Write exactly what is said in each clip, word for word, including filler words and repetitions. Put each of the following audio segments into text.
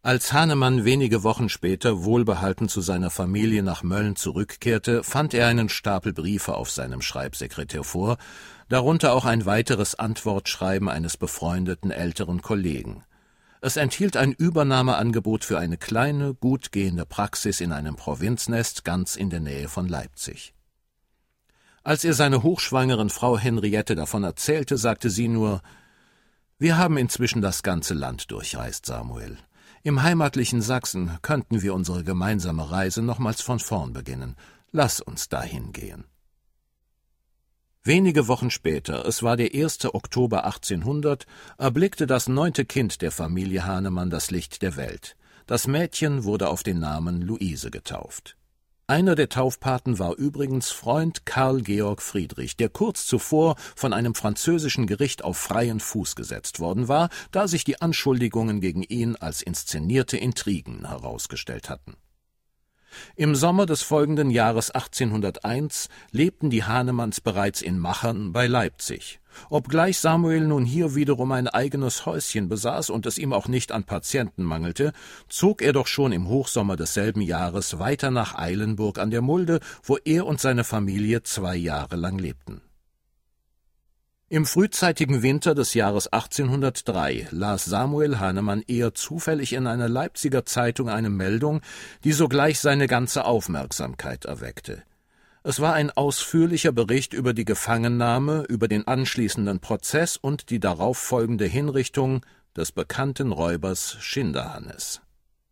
Als Hahnemann wenige Wochen später wohlbehalten zu seiner Familie nach Mölln zurückkehrte, fand er einen Stapel Briefe auf seinem Schreibsekretär vor, darunter auch ein weiteres Antwortschreiben eines befreundeten älteren Kollegen. Es enthielt ein Übernahmeangebot für eine kleine, gut gehende Praxis in einem Provinznest ganz in der Nähe von Leipzig. Als er seiner hochschwangeren Frau Henriette davon erzählte, sagte sie nur: »Wir haben inzwischen das ganze Land durchreist, Samuel. Im heimatlichen Sachsen könnten wir unsere gemeinsame Reise nochmals von vorn beginnen. Lass uns dahin gehen.« Wenige Wochen später, es war der erste Oktober achtzehnhundert, erblickte das neunte Kind der Familie Hahnemann das Licht der Welt. Das Mädchen wurde auf den Namen Luise getauft. Einer der Taufpaten war übrigens Freund Karl Georg Friedrich, der kurz zuvor von einem französischen Gericht auf freien Fuß gesetzt worden war, da sich die Anschuldigungen gegen ihn als inszenierte Intrigen herausgestellt hatten. Im Sommer des folgenden Jahres achtzehnhunderteins lebten die Hahnemanns bereits in Machern bei Leipzig. Obgleich Samuel nun hier wiederum ein eigenes Häuschen besaß und es ihm auch nicht an Patienten mangelte, zog er doch schon im Hochsommer desselben Jahres weiter nach Eilenburg an der Mulde, wo er und seine Familie zwei Jahre lang lebten. Im frühzeitigen Winter des Jahres achtzehnhundertdrei las Samuel Hahnemann eher zufällig in einer Leipziger Zeitung eine Meldung, die sogleich seine ganze Aufmerksamkeit erweckte. Es war ein ausführlicher Bericht über die Gefangennahme, über den anschließenden Prozess und die darauf folgende Hinrichtung des bekannten Räubers Schinderhannes.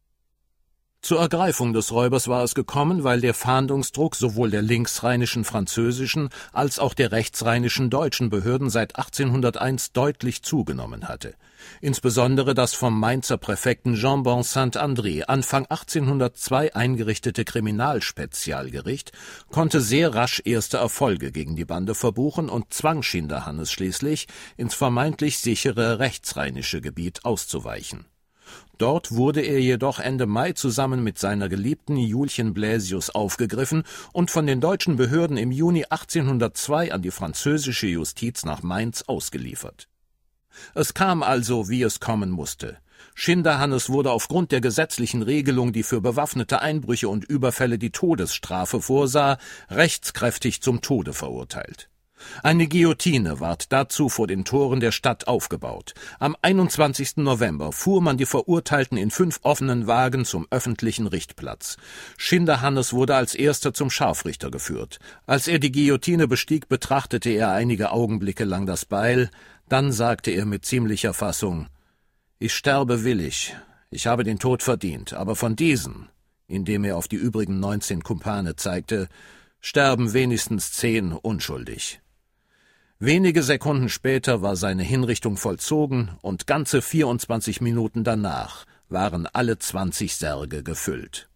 Zur Ergreifung des Räubers war es gekommen, weil der Fahndungsdruck sowohl der linksrheinischen französischen als auch der rechtsrheinischen deutschen Behörden seit achtzehnhunderteins deutlich zugenommen hatte. Insbesondere das vom Mainzer Präfekten Jean-Bon Saint-André Anfang achtzehnhundertzwei eingerichtete Kriminalspezialgericht konnte sehr rasch erste Erfolge gegen die Bande verbuchen und zwang Schinderhannes schließlich, ins vermeintlich sichere rechtsrheinische Gebiet auszuweichen. Dort wurde er jedoch Ende Mai zusammen mit seiner Geliebten Julchen Bläsius aufgegriffen und von den deutschen Behörden im Juni achtzehnhundertzwei an die französische Justiz nach Mainz ausgeliefert. Es kam also, wie es kommen musste. Schinderhannes wurde aufgrund der gesetzlichen Regelung, die für bewaffnete Einbrüche und Überfälle die Todesstrafe vorsah, rechtskräftig zum Tode verurteilt. Eine Guillotine ward dazu vor den Toren der Stadt aufgebaut. Am einundzwanzigsten November fuhr man die Verurteilten in fünf offenen Wagen zum öffentlichen Richtplatz. Schinderhannes wurde als erster zum Scharfrichter geführt. Als er die Guillotine bestieg, betrachtete er einige Augenblicke lang das Beil, dann sagte er mit ziemlicher Fassung: »Ich sterbe willig, ich habe den Tod verdient, aber von diesen«, indem er auf die übrigen neunzehn Kumpane zeigte, »sterben wenigstens zehn unschuldig.« Wenige Sekunden später war seine Hinrichtung vollzogen und ganze vierundzwanzig Minuten danach waren alle zwanzig Särge gefüllt.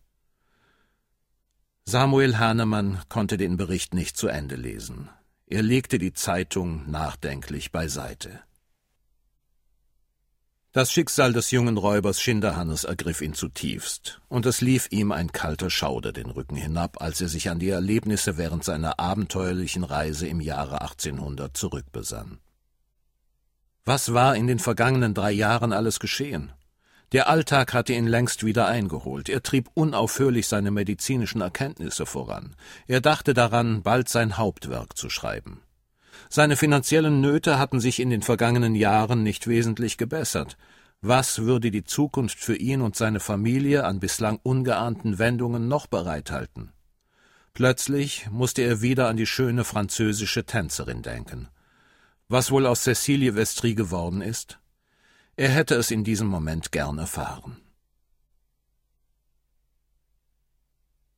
Samuel Hahnemann konnte den Bericht nicht zu Ende lesen. Er legte die Zeitung nachdenklich beiseite. Das Schicksal des jungen Räubers Schinderhannes ergriff ihn zutiefst, und es lief ihm ein kalter Schauder den Rücken hinab, als er sich an die Erlebnisse während seiner abenteuerlichen Reise im Jahre achtzehnhundert zurückbesann. Was war in den vergangenen drei Jahren alles geschehen? Der Alltag hatte ihn längst wieder eingeholt. Er trieb unaufhörlich seine medizinischen Erkenntnisse voran. Er dachte daran, bald sein Hauptwerk zu schreiben. Seine finanziellen Nöte hatten sich in den vergangenen Jahren nicht wesentlich gebessert. Was würde die Zukunft für ihn und seine Familie an bislang ungeahnten Wendungen noch bereithalten? Plötzlich musste er wieder an die schöne französische Tänzerin denken. Was wohl aus Cäcilie Vestris geworden ist? Er hätte es in diesem Moment gern erfahren.